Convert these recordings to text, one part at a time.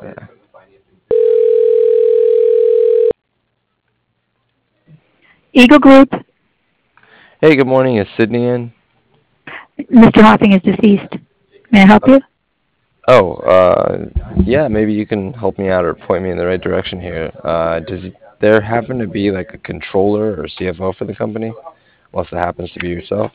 Yeah. Eagle Group. Hey, good morning. Is Sydney in? Mr. Hoffing is deceased. May I help you? Yeah, maybe you can help me out or point me in the right direction here. Does there happen to be like a controller or CFO for the company? Unless it happens to be yourself.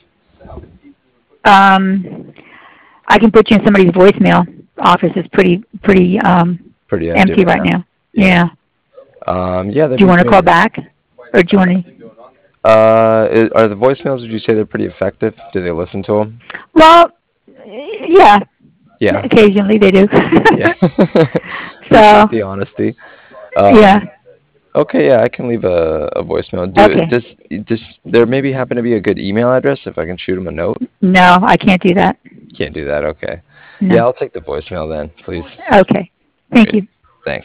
I can put you in somebody's voicemail. Office is pretty Pretty empty empty right right now. now. Yeah. Yeah. Yeah, that'd Do you be want to call great. back, or do you want to? Are the voicemails, would you say they're pretty effective? Do they listen to them? Well, yeah. Yeah. Occasionally they do. Yeah. So, Appreciate the honesty. yeah. Um, okay, yeah, I can leave a voicemail. Okay. Does there maybe happen to be a good email address if I can shoot him a note? No, I can't do that. Can't do that. Okay. Yeah, No. I'll take the voicemail then, please. Okay. Thank Great. you. Thanks.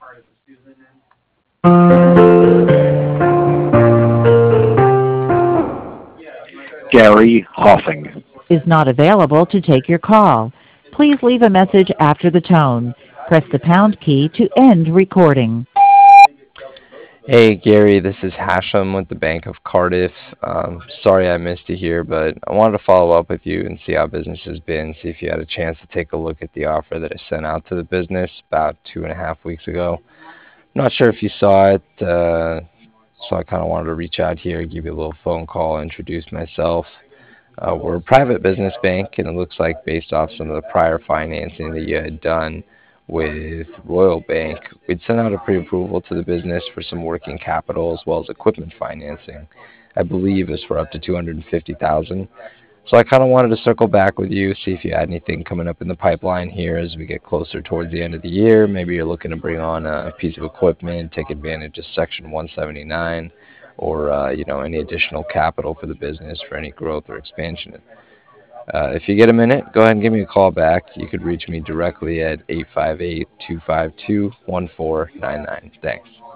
Gary Hoffing. Is not available to take your call. Please leave a message after the tone. Press the pound key to end recording. Hey, Gary, this is Hashem with the Bank of Cardiff. Sorry I missed you here, but I wanted to follow up with you and see how business has been, see if you had a chance to take a look at the offer that I sent out to the business about 2.5 weeks ago. I'm not sure if you saw it, so I kind of wanted to reach out here, give you a little phone call, introduce myself. We're a private business bank, and it looks like based off some of the prior financing that you had done with Royal Bank, we'd sent out a pre-approval to the business for some working capital as well as equipment financing. I believe is for up to $250,000. So I kind of wanted to circle back with you, see if you had anything coming up in the pipeline here as we get closer towards the end of the year. Maybe you're looking to bring on a piece of equipment, take advantage of Section 179, or any additional capital for the business for any growth or expansion. If you get a minute, go ahead and give me a call back. You could reach me directly at 858-252-1499. Thanks.